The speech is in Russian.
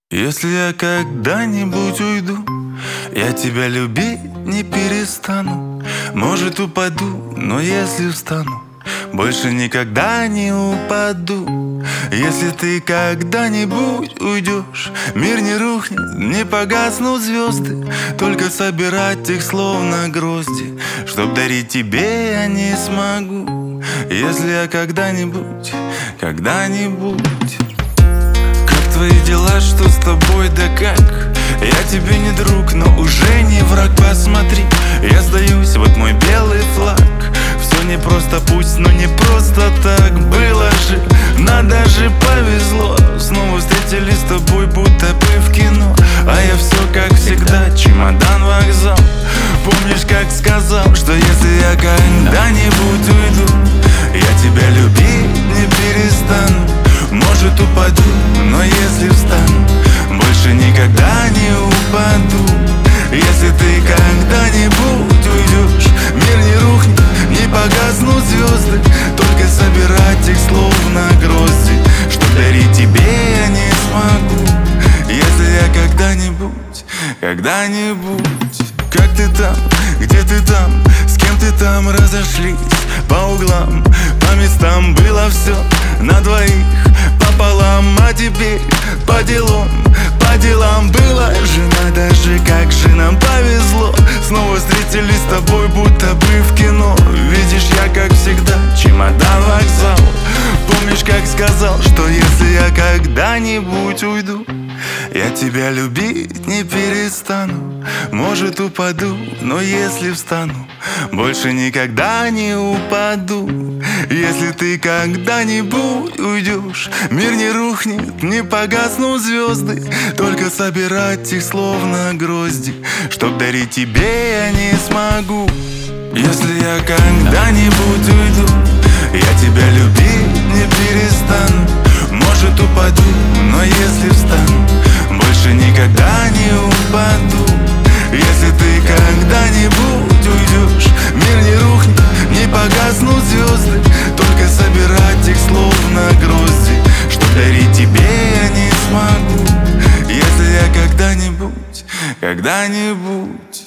Если я когда-нибудь уйду, я тебя любить не перестану. Может, упаду, но если встану, больше никогда не упаду. Если ты когда-нибудь уйдешь, мир не рухнет, не погаснут звезды. Только собирать их словно грозди, чтоб дарить тебе я не смогу. Если я когда-нибудь твои дела, что с тобой, да как? Я тебе не друг, но уже не враг. Посмотри, я сдаюсь, вот мой белый флаг. Все не просто, пусть, но не просто так. Было же, нам даже повезло. Снова встретились с тобой, будто бы в кино. А я все как всегда, чемодан, вокзал. Помнишь, как сказал, что если я когда-нибудь уйду, я тебя любить не перестану. Может, упаду, но если встану, больше никогда не упаду. Если ты когда-нибудь уйдешь, мир не рухнет, не погаснут звезды. Только собирать их словно грозди, что дарить тебе я не смогу. Если я когда-нибудь. Как ты там, где ты там, с кем ты там разошлись? По углам, по местам было все на двоих пополам. А теперь по делам было же. Надо же, как же нам повезло. Снова встретились с тобой, будто бы в кино. Видишь, я как всегда, чемодан, вокзал. Помнишь, как сказал, что если я когда-нибудь уйду, я тебя любить не перестану. Может, упаду, но если встану, больше никогда не упаду. Если ты когда-нибудь уйдешь, мир не рухнет, не погаснут звезды. Только собирать их словно грозди, чтоб дарить тебе я не смогу. Если я когда-нибудь уйду, я тебя любить не перестану. Может, упаду, но если встану, больше никогда не упаду. Если ты когда-нибудь уйдешь, мир не рухнет, не погаснут звезды. Только собирать их словно грозди, что дарить тебе я не смогу. Если я когда-нибудь